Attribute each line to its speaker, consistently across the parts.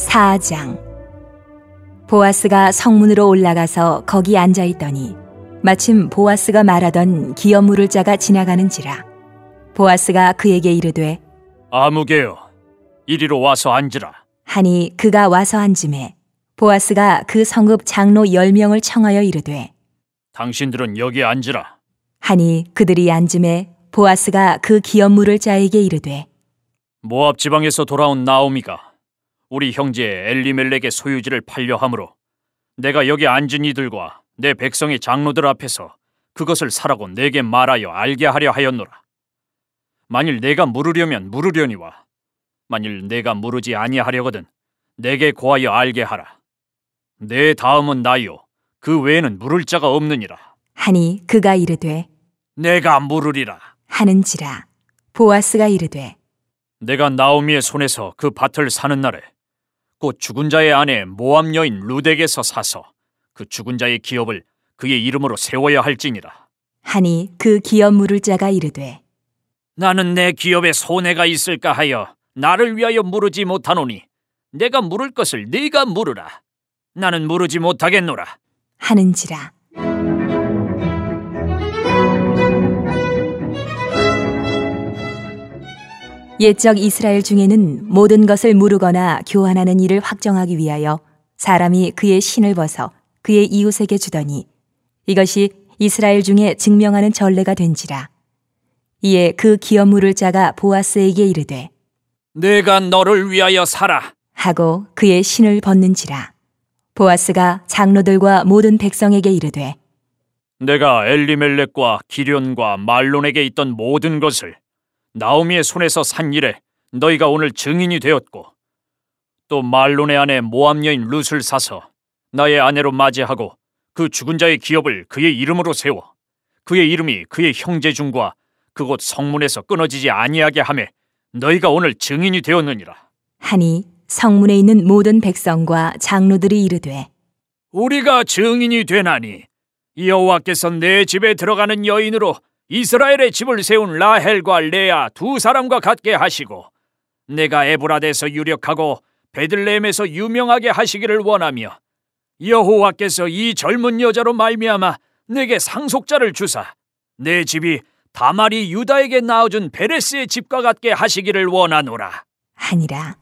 Speaker 1: 4장. 보아스가 성문으로 올라가서 거기 앉아 있더니 마침 보아스가 말하던 기업 물을 자가 지나가는지라. 보아스가 그에게 이르되
Speaker 2: 아무개여, 이리로 와서 앉으라
Speaker 1: 하니 그가 와서 앉으매 보아스가 그 성읍 장로 10명을 청하여 이르되
Speaker 2: 당신들은 여기 앉으라
Speaker 1: 하니 그들이 앉으매 보아스가 그 기업 물을 자에게 이르되
Speaker 2: 모압 지방에서 돌아온 나오미가 우리 형제 엘리멜렉의 소유지를 팔려 함으로 내가 여기 앉은 이들과 내 백성의 장로들 앞에서 그것을 사라고 내게 말하여 알게 하려 하였노라. 만일 내가 물으려면 물으려니와 만일 내가 물으지 아니하려거든 내게 고하여 알게 하라. 내 다음은 나요 그 외에는 물을 자가 없느니라.
Speaker 1: 하니 그가 이르되
Speaker 2: 내가 물으리라
Speaker 1: 하는지라. 보아스가 이르되
Speaker 2: 내가 나오미의 손에서 그 밭을 사는 날에 곧 죽은 자의 아내 모압 여인 루덱에서 사서 그 죽은 자의 기업을 그의 이름으로 세워야 할지니라.
Speaker 1: 하니 그 기업 물을 자가 이르되
Speaker 2: 나는 내 기업에 손해가 있을까 하여 나를 위하여 물으지 못하노니 내가 물을 것을 네가 물으라. 나는 물으지 못하겠노라
Speaker 1: 하는지라. 옛적 이스라엘 중에는 모든 것을 물으거나 교환하는 일을 확정하기 위하여 사람이 그의 신을 벗어 그의 이웃에게 주더니 이것이 이스라엘 중에 증명하는 전례가 된지라. 이에 그 기업 물을 자가 보아스에게 이르되
Speaker 2: 내가 너를 위하여 사라
Speaker 1: 하고 그의 신을 벗는지라. 보아스가 장로들과 모든 백성에게 이르되
Speaker 2: 내가 엘리멜렉과 기련과 말론에게 있던 모든 것을 나오미의 손에서 산 일에 너희가 오늘 증인이 되었고 또 말론의 아내 모압 여인 룻을 사서 나의 아내로 맞이하고 그 죽은 자의 기업을 그의 이름으로 세워 그의 이름이 그의 형제 중과 그곳 성문에서 끊어지지 아니하게 하매 너희가 오늘 증인이 되었느니라.
Speaker 1: 하니 성문에 있는 모든 백성과 장로들이 이르되
Speaker 2: 우리가 증인이 되나니 여호와께서 내 집에 들어가는 여인으로 이스라엘의 집을 세운 라헬과 레아 두 사람과 같게 하시고 내가 에브라데에서 유력하고 베들레헴에서 유명하게 하시기를 원하며 여호와께서 이 젊은 여자로 말미암아 내게 상속자를 주사 내 집이 다말이 유다에게 낳아준 베레스의 집과 같게 하시기를 원하노라
Speaker 1: 하니라.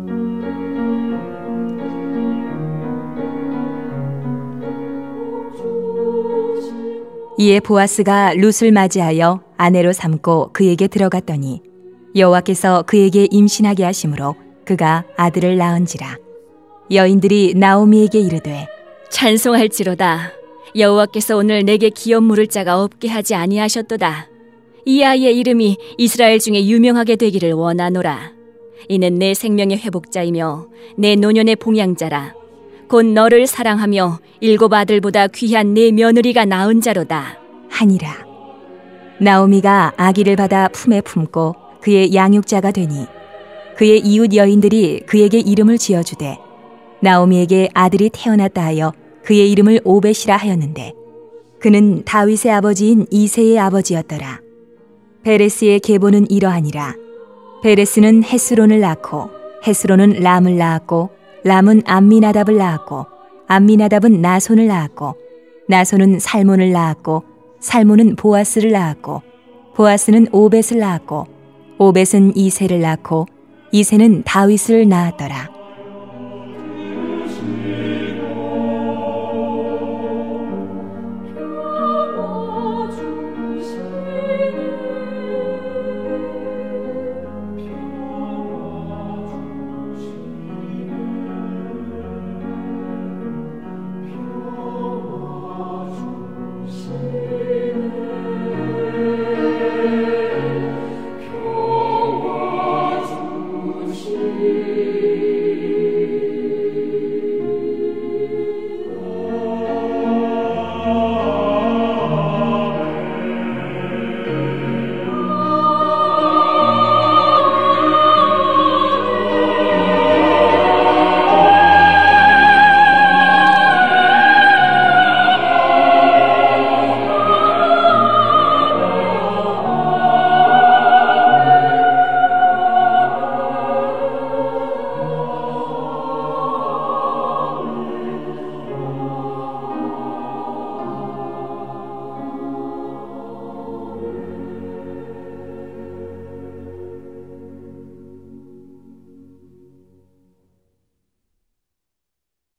Speaker 1: 이에 보아스가 룻을 맞이하여 아내로 삼고 그에게 들어갔더니 여호와께서 그에게 임신하게 하심으로 그가 아들을 낳은지라. 여인들이 나오미에게 이르되
Speaker 3: 찬송할지로다. 여호와께서 오늘 내게 기업 물을 자가 없게 하지 아니하셨도다. 이 아이의 이름이 이스라엘 중에 유명하게 되기를 원하노라. 이는 내 생명의 회복자이며 내 노년의 봉양자라. 곧 너를 사랑하며 7 아들보다 귀한 내 며느리가 낳은 자로다
Speaker 1: 하니라. 나오미가 아기를 받아 품에 품고 그의 양육자가 되니 그의 이웃 여인들이 그에게 이름을 지어주되 나오미에게 아들이 태어났다 하여 그의 이름을 오벳이라 하였는데 그는 다윗의 아버지인 이새의 아버지였더라. 베레스의 계보는 이러하니라. 베레스는 헤스론을 낳고 헤스론은 람을 낳았고 람은 암미나답을 낳았고 암미나답은 나손을 낳았고 나손은 살몬을 낳았고 살몬은 보아스를 낳았고 보아스는 오벳을 낳았고 오벳은 이새를 낳고 이새는 다윗을 낳았더라.